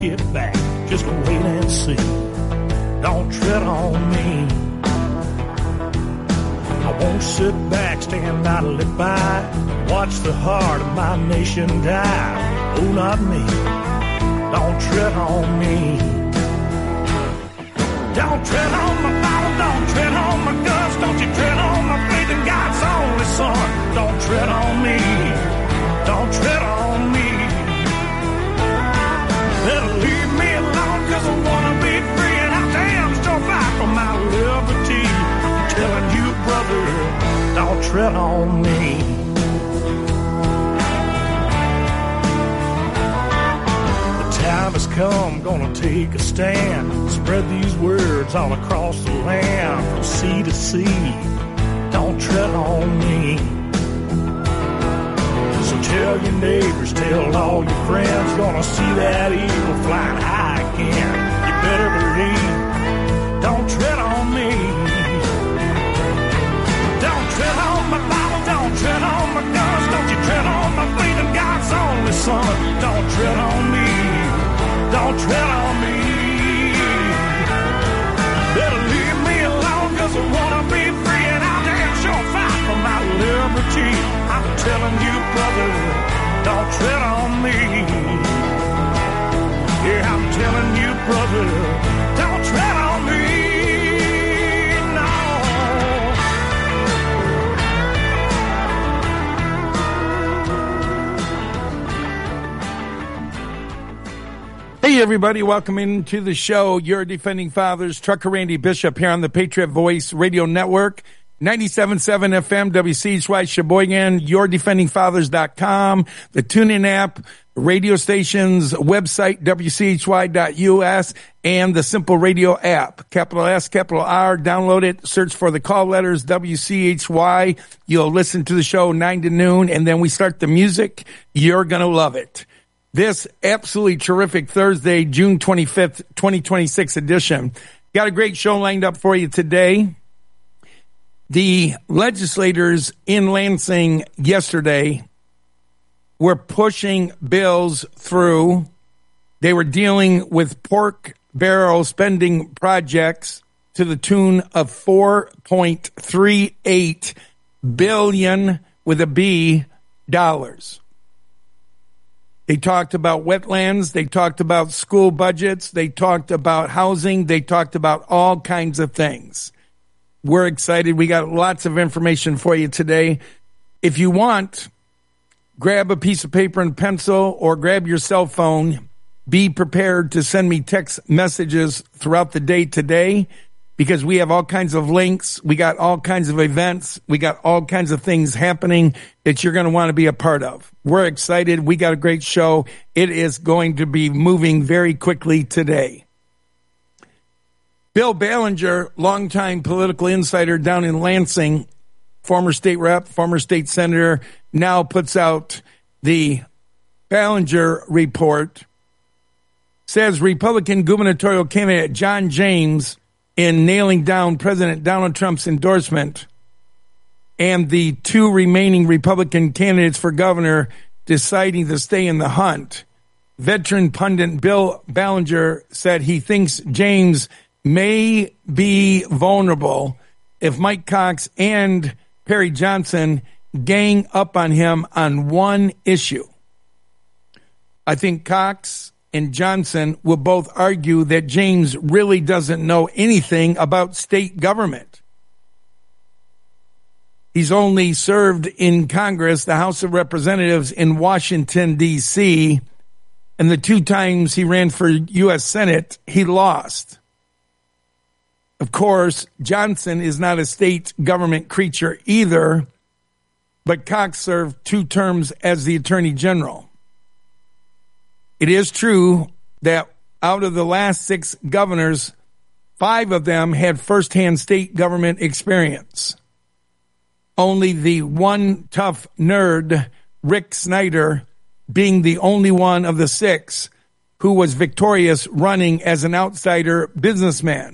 Get back, just wait and see. Don't tread on me. I won't sit back, stand idly by, watch the heart of my nation die. Oh, not me. Don't tread on me. Don't tread on my Bible, don't tread on my guns, don't you tread on my faith in God's only Son. Don't tread on me. Don't tread on me. Better leave me alone, cause I wanna be free, and I damn sure fight for my liberty. I'm telling you, brother, don't tread on me. The time has come, gonna take a stand, spread these words all across the land, from sea to sea. Don't tread on me. So tell your neighbors, tell all your friends, gonna see that eagle flying high again. You better believe, don't tread on me. Don't tread on my Bible, don't tread on my guns, don't you tread on my faith in God's only Son. Don't tread on me, don't tread on me. Better leave me alone, cause I wanna be free, and I'll damn sure fight for my liberty. I'm telling you, brother, don't tread on me. Yeah, I'm telling you, brother, don't tread on me. No. Hey, everybody, welcome into the show. Your Defending Fathers, Trucker Randy Bishop here on the Patriot Voice Radio Network. 97.7 FM, WCHY Sheboygan, yourdefendingfathers.com, the TuneIn app, radio stations, website, WCHY.us, and the Simple Radio app. Capital S, capital R, download it, search for the call letters, WCHY. You'll listen to the show 9 to noon, and then we start the music. You're going to love it. This absolutely terrific Thursday, June 25th, 2026 edition. Got a great show lined up for you today. The legislators in Lansing yesterday were pushing bills through. They were dealing with pork barrel spending projects to the tune of $4.38 billion with a B dollars. They talked about wetlands. They talked about school budgets. They talked about housing. They talked about all kinds of things. We're excited. We got lots of information for you today. If you want, grab a piece of paper and pencil or grab your cell phone. Be prepared to send me text messages throughout the day today, because we have all kinds of links. We got all kinds of events. We got all kinds of things happening that you're going to want to be a part of. We're excited. We got a great show. It is going to be moving very quickly today. Bill Ballinger, longtime political insider down in Lansing, former state rep, former state senator, now puts out the Ballinger report, says Republican gubernatorial candidate John James, in nailing down President Donald Trump's endorsement, and the two remaining Republican candidates for governor deciding to stay in the hunt, veteran pundit Bill Ballinger said he thinks James may be vulnerable if Mike Cox and Perry Johnson gang up on him on one issue. I think Cox and Johnson will both argue that James really doesn't know anything about state government. He's only served in Congress, the House of Representatives in Washington, D.C., and the 2 times he ran for U.S. Senate, he lost. Of course, Johnson is not a state government creature either, but Cox served 2 terms as the Attorney General. It is true that out of the last 6 governors, 5 of them had firsthand state government experience. Only the one tough nerd, Rick Snyder, being the only one of the 6 who was victorious running as an outsider businessman.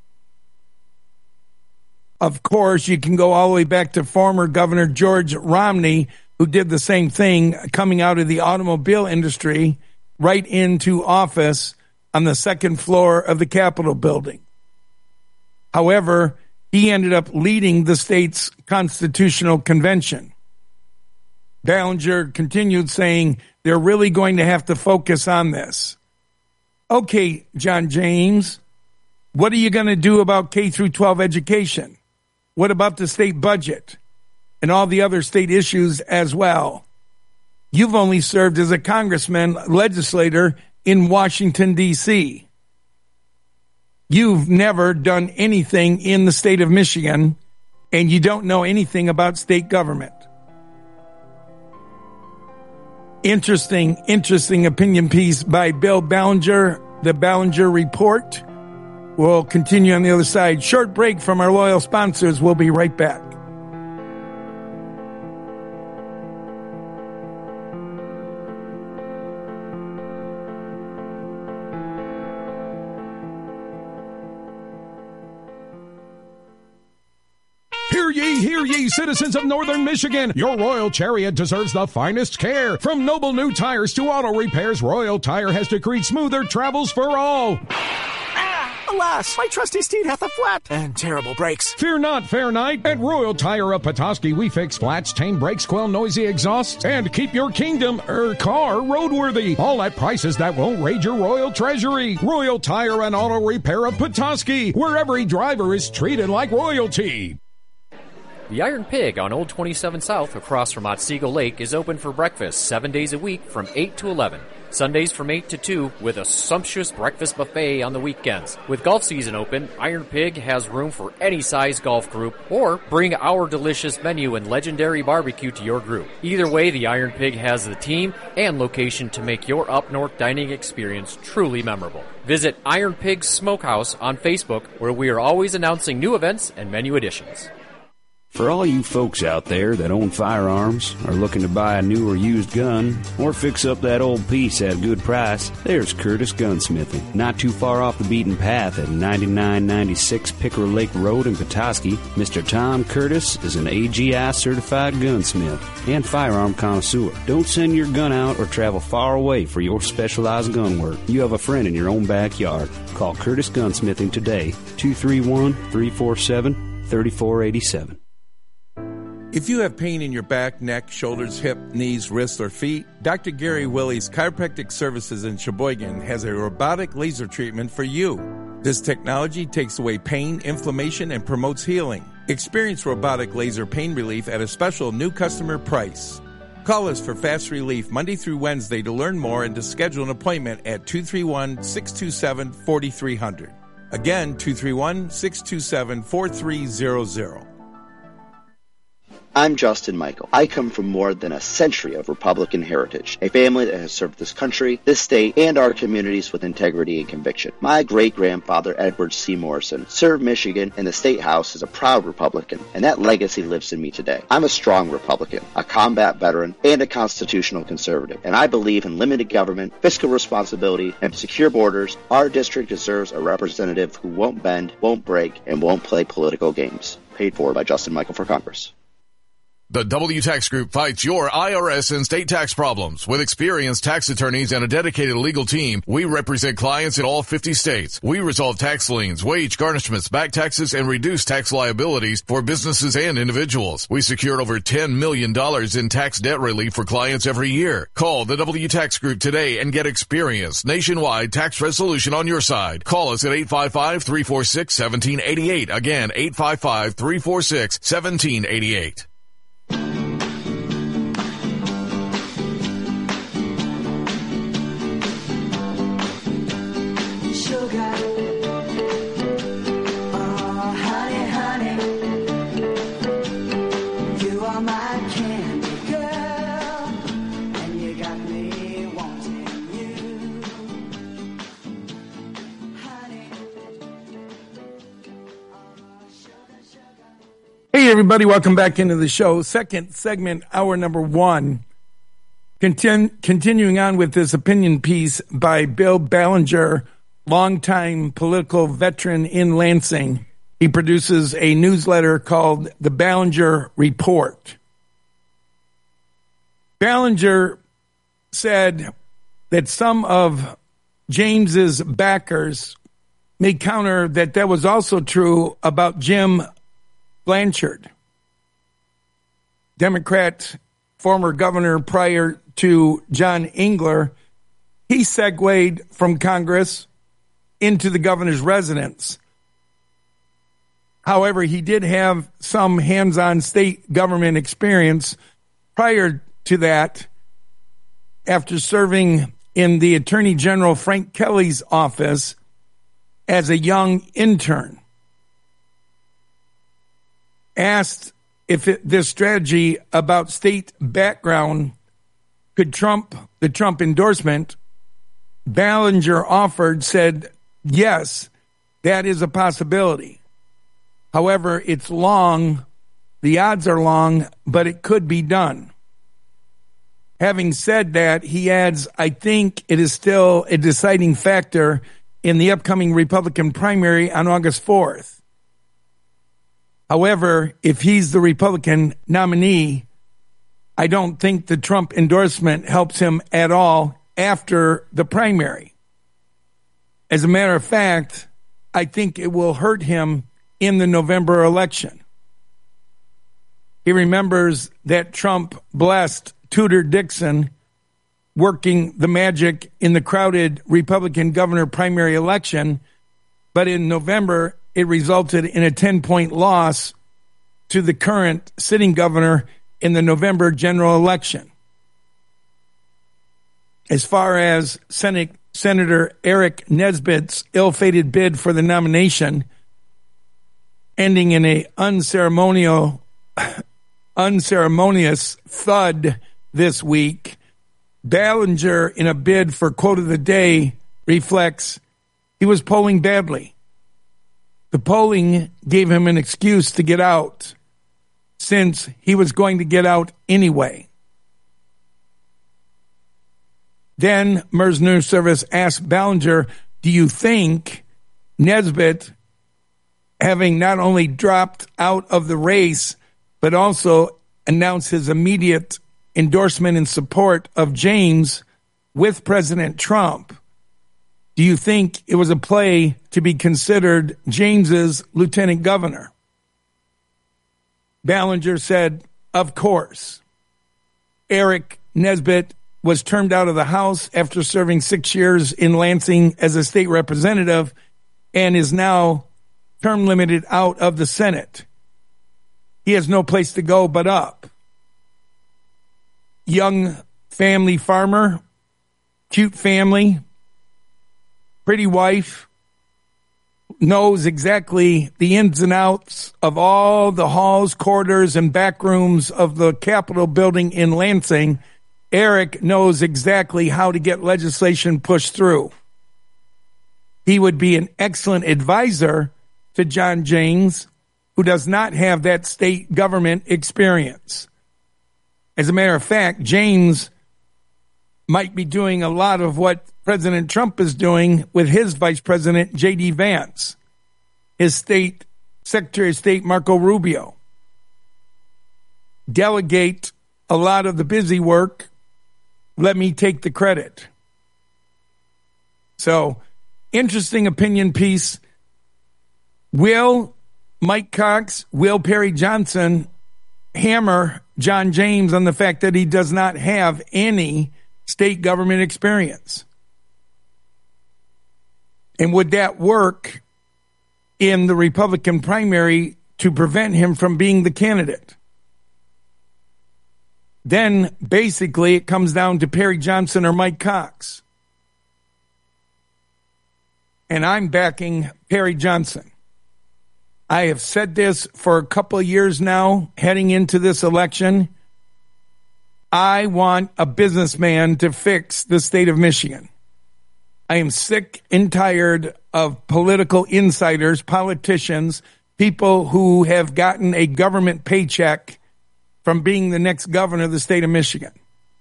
Of course, you can go all the way back to former Governor George Romney, who did the same thing coming out of the automobile industry right into office on the second floor of the Capitol building. However, he ended up leading the state's constitutional convention. Ballinger continued saying they're really going to have to focus on this. Okay, John James, what are you going to do about K through 12 education? What about the state budget and all the other state issues as well? You've only served as a congressman, legislator in Washington, D.C. You've never done anything in the state of Michigan, and you don't know anything about state government. Interesting opinion piece by Bill Ballinger, the Ballinger Report. We'll continue on the other side. Short break from our loyal sponsors. We'll be right back. Hear ye, citizens of Northern Michigan. Your Royal Chariot deserves the finest care. From noble new tires to auto repairs, Royal Tire has decreed smoother travels for all. Alas, my trusty steed hath a flat and terrible brakes. Fear not, fair knight. At Royal Tire of Petoskey, we fix flats, tame brakes, quell noisy exhausts, and keep your kingdom, car, roadworthy. All at prices that won't raid your royal treasury. Royal Tire and Auto Repair of Petoskey, where every driver is treated like royalty. The Iron Pig on Old 27 South across from Otsego Lake is open for breakfast 7 days a week from 8 to 11. Sundays from 8 to 2 with a sumptuous breakfast buffet on the weekends. With golf season open, Iron Pig has room for any size golf group, or bring our delicious menu and legendary barbecue to your group. Either way, the Iron Pig has the team and location to make your up-north dining experience truly memorable. Visit Iron Pig Smokehouse on Facebook, where we are always announcing new events and menu additions. For all you folks out there that own firearms, are looking to buy a new or used gun, or fix up that old piece at a good price, there's Curtis Gunsmithing. Not too far off the beaten path at 9996 Picker Lake Road in Petoskey, Mr. Tom Curtis is an AGI certified gunsmith and firearm connoisseur. Don't send your gun out or travel far away for your specialized gun work. You have a friend in your own backyard. Call Curtis Gunsmithing today, 231-347-3487. If you have pain in your back, neck, shoulders, hip, knees, wrists, or feet, Dr. Gary Willie's Chiropractic Services in Sheboygan has a robotic laser treatment for you. This technology takes away pain, inflammation, and promotes healing. Experience robotic laser pain relief at a special new customer price. Call us for fast relief Monday through Wednesday to learn more and to schedule an appointment at 231-627-4300. Again, 231-627-4300. I'm Justin Michael. I come from more than a century of Republican heritage, a family that has served this country, this state, and our communities with integrity and conviction. My great-grandfather, Edward C. Morrison, served Michigan in the State House as a proud Republican, and that legacy lives in me today. I'm a strong Republican, a combat veteran, and a constitutional conservative, and I believe in limited government, fiscal responsibility, and secure borders. Our district deserves a representative who won't bend, won't break, and won't play political games. Paid for by Justin Michael for Congress. The WTax Group fights your IRS and state tax problems. With experienced tax attorneys and a dedicated legal team, we represent clients in all 50 states. We resolve tax liens, wage garnishments, back taxes, and reduce tax liabilities for businesses and individuals. We secured over $10 million in tax debt relief for clients every year. Call the WTax Group today and get experienced nationwide tax resolution on your side. Call us at 855-346-1788. Again, 855-346-1788. Hey, everybody, welcome back into the show. Second segment, hour number one. Continuing on with this opinion piece by Bill Ballinger, longtime political veteran in Lansing. He produces a newsletter called The Ballinger Report. Ballinger said that some of James's backers may counter that was also true about Jim Blanchard, Democrat, former governor prior to John Engler. He segued from Congress into the governor's residence. However, he did have some hands-on state government experience prior to that, after serving in the Attorney General Frank Kelly's office as a young intern. Asked if this strategy about state background could trump the Trump endorsement, Ballinger said, yes, that is a possibility. However, it's long, the odds are long, but it could be done. Having said that, he adds, I think it is still a deciding factor in the upcoming Republican primary on August 4th. However, if he's the Republican nominee, I don't think the Trump endorsement helps him at all after the primary. As a matter of fact, I think it will hurt him in the November election. He remembers that Trump blessed Tudor Dixon working the magic in the crowded Republican governor primary election, but in November, it resulted in a 10-point loss to the current sitting governor in the November general election. As far as Senator Eric Nesbitt's ill-fated bid for the nomination, ending in a unceremonious thud this week, Ballinger, in a bid for quote of the day, reflects he was polling badly. The polling gave him an excuse to get out, since he was going to get out anyway. Then MERS News Service asked Ballinger, do you think Nesbitt, having not only dropped out of the race, but also announced his immediate endorsement and support of James with President Trump, do you think it was a play to be considered James's lieutenant governor? Ballinger said, of course. Eric Nesbitt was turned out of the House after serving 6 years in Lansing as a state representative and is now term limited out of the Senate. He has no place to go but up. Young family farmer, cute family, pretty wife, knows exactly the ins and outs of all the halls, corridors, and back rooms of the Capitol building in Lansing. Eric knows exactly how to get legislation pushed through. He would be an excellent advisor to John James, who does not have that state government experience. As a matter of fact, James might be doing a lot of what President Trump is doing with his Vice President, J.D. Vance, his state Secretary of State, Marco Rubio. Delegate a lot of the busy work. Let me take the credit. So, interesting opinion piece. Will Mike Cox, will Perry Johnson hammer John James on the fact that he does not have any state government experience? And would that work in the Republican primary to prevent him from being the candidate? Then basically it comes down to Perry Johnson or Mike Cox. And I'm backing Perry Johnson. I have said this for a couple of years now, heading into this election. I want a businessman to fix the state of Michigan. I am sick and tired of political insiders, politicians, people who have gotten a government paycheck from being the next governor of the state of Michigan.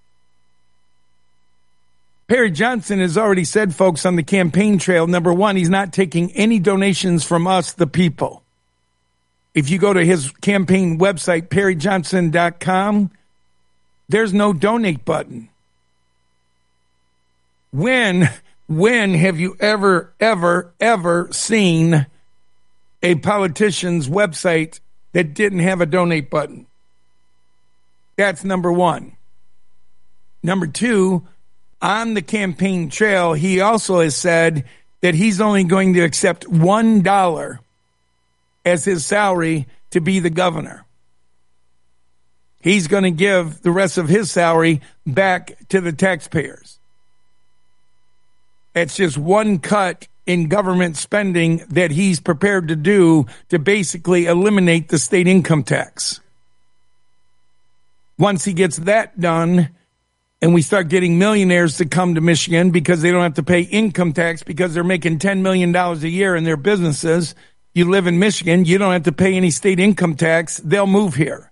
Perry Johnson has already said, folks, on the campaign trail, number one, he's not taking any donations from us, the people. If you go to his campaign website, perryjohnson.com, there's no donate button. When have you ever seen a politician's website that didn't have a donate button? That's number one. Number two, on the campaign trail, he also has said that he's only going to accept $1 as his salary to be the governor. He's going to give the rest of his salary back to the taxpayers. It's just one cut in government spending that he's prepared to do to basically eliminate the state income tax. Once he gets that done, and we start getting millionaires to come to Michigan because they don't have to pay income tax because they're making $10 million a year in their businesses. You live in Michigan, you don't have to pay any state income tax. They'll move here.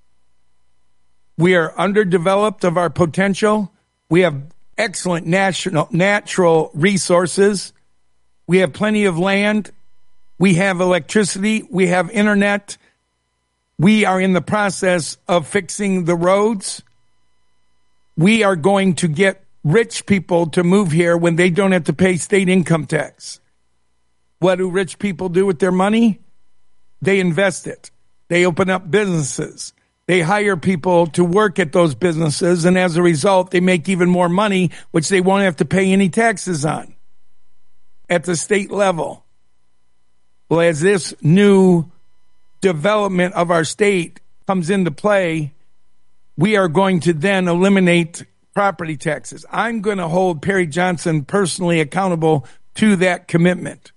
We are underdeveloped of our potential. We have excellent natural resources. We have plenty of land. We have electricity. We have internet. We are in the process of fixing the roads. We are going to get rich people to move here when they don't have to pay state income tax. What do rich people do with their money? They invest it. They open up businesses. They hire people to work at those businesses, and as a result, they make even more money, which they won't have to pay any taxes on at the state level. Well, as this new development of our state comes into play, we are going to then eliminate property taxes. I'm going to hold Perry Johnson personally accountable to that commitment.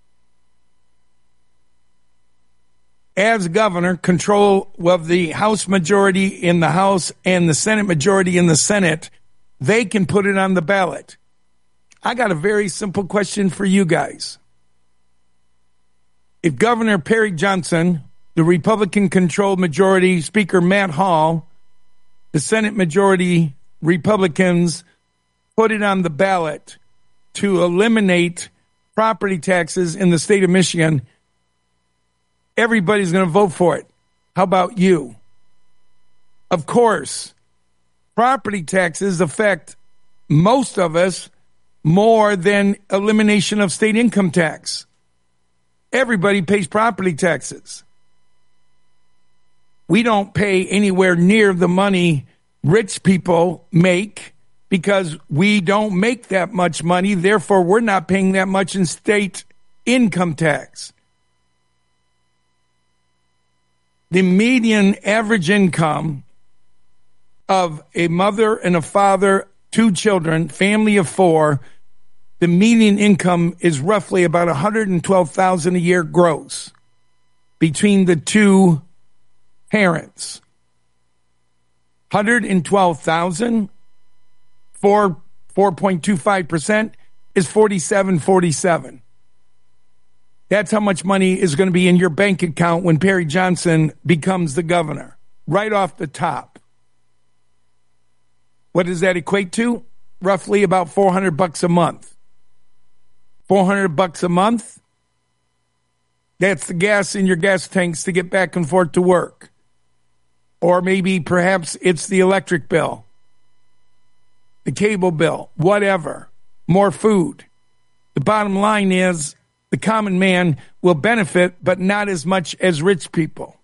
As governor, control of the House majority in the House and the Senate majority in the Senate, they can put it on the ballot. I got a very simple question for you guys. If Governor Perry Johnson, the Republican-controlled majority Speaker Matt Hall, the Senate majority Republicans put it on the ballot to eliminate property taxes in the state of Michigan, everybody's going to vote for it. How about you? Of course, property taxes affect most of us more than elimination of state income tax. Everybody pays property taxes. We don't pay anywhere near the money rich people make because we don't make that much money. Therefore, we're not paying that much in state income tax. The median average income of a mother and a father, 2 children, family of 4, the median income is roughly about $112,000 a year gross between the 2 parents. 112,000, 4.25% is 47. That's how much money is going to be in your bank account when Perry Johnson becomes the governor, right off the top. What does that equate to? Roughly about $400 a month. $400 a month, that's the gas in your gas tanks to get back and forth to work. Or maybe perhaps it's the electric bill, the cable bill, whatever, more food. The bottom line is the common man will benefit, but not as much as rich people.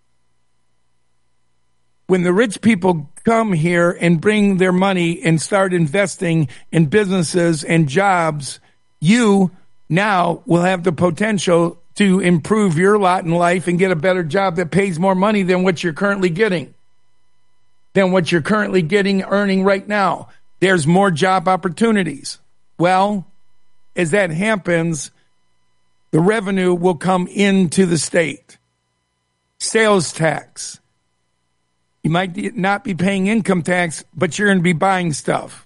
When the rich people come here and bring their money and start investing in businesses and jobs, you now will have the potential to improve your lot in life and get a better job that pays more money than what you're currently getting, earning right now. There's more job opportunities. Well, as that happens, the revenue will come into the state. Sales tax. You might not be paying income tax, but you're going to be buying stuff.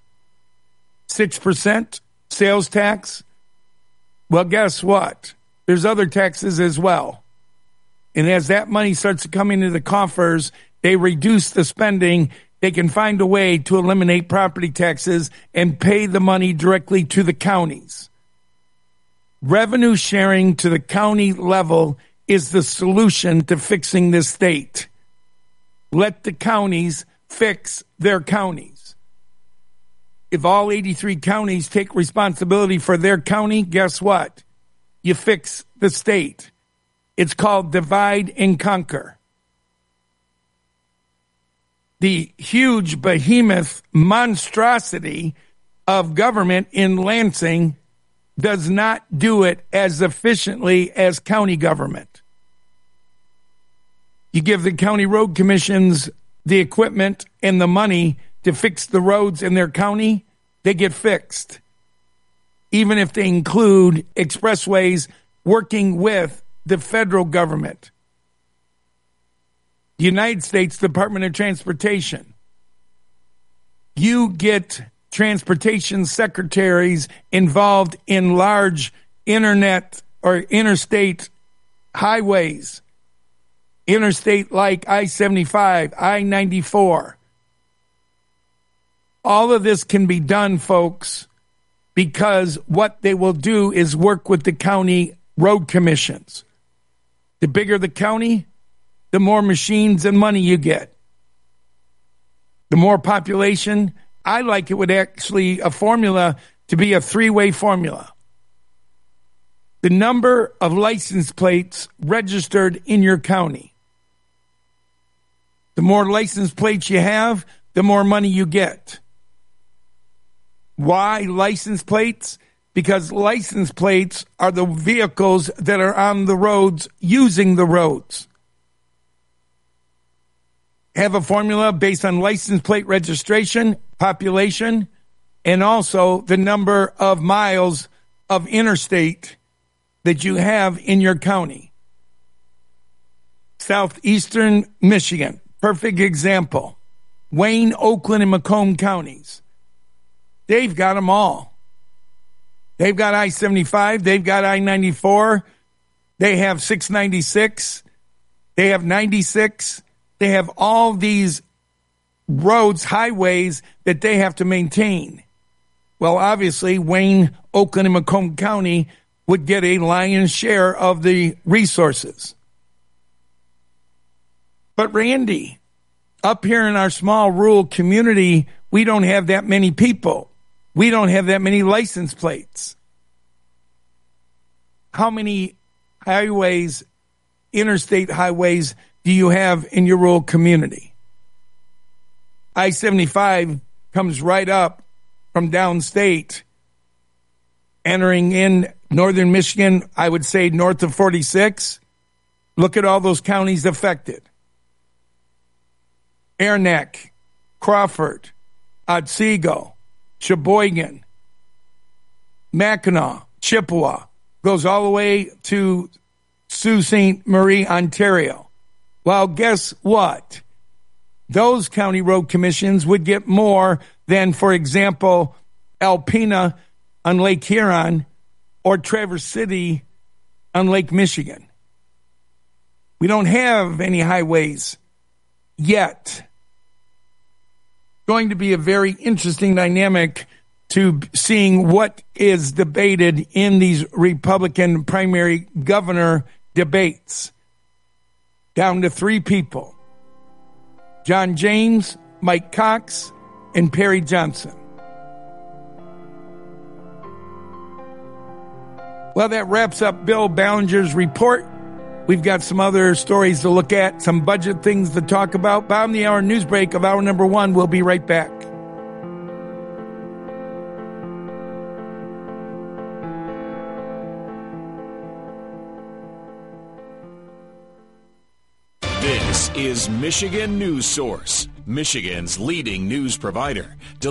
6% sales tax. Well, guess what? There's other taxes as well. And as that money starts to come into the coffers, they reduce the spending. They can find a way to eliminate property taxes and pay the money directly to the counties. Revenue sharing to the county level is the solution to fixing this state. Let the counties fix their counties. If all 83 counties take responsibility for their county, guess what? You fix the state. It's called divide and conquer. The huge behemoth monstrosity of government in Lansing does not do it as efficiently as county government. You give the county road commissions the equipment and the money to fix the roads in their county, they get fixed. Even if they include expressways working with the federal government. The United States Department of Transportation. You get transportation secretaries involved in large internet or interstate highways. Interstate like I-75, I-94. All of this can be done, folks, because what they will do is work with the county road commissions. The bigger the county, the more machines and money you get. The more population, I like it would actually a formula to be a three-way formula. The number of license plates registered in your county. The more license plates you have, the more money you get. Why license plates? Because license plates are the vehicles that are on the roads using the roads. Have a formula based on license plate registration, population, and also the number of miles of interstate that you have in your county. Southeastern Michigan, perfect example. Wayne, Oakland, and Macomb counties. They've got them all. They've got I-75. They've got I-94. They have 696. They have 96. They have all these roads, highways that they have to maintain. Well, obviously, Wayne, Oakland, and Macomb County would get a lion's share of the resources. But Randy, up here in our small rural community, we don't have that many people. We don't have that many license plates. How many highways, interstate highways, do you have in your rural community? I-75 comes right up from downstate, entering in northern Michigan, I would say north of 46. Look at all those counties affected. Airneck, Crawford, Otsego, Sheboygan, Mackinac, Chippewa, goes all the way to Sault Ste. Marie, Ontario. Well, guess what? Those county road commissions would get more than, for example, Alpena on Lake Huron or Traverse City on Lake Michigan. We don't have any highways yet. Going to be a very interesting dynamic to seeing what is debated in these Republican primary governor debates. Down to 3 people. John James, Mike Cox, and Perry Johnson. Well, that wraps up Bill Ballinger's report. We've got some other stories to look at, some budget things to talk about. Bottom of the hour news break of hour number 1. We'll be right back. This is Michigan News Source, Michigan's leading news provider.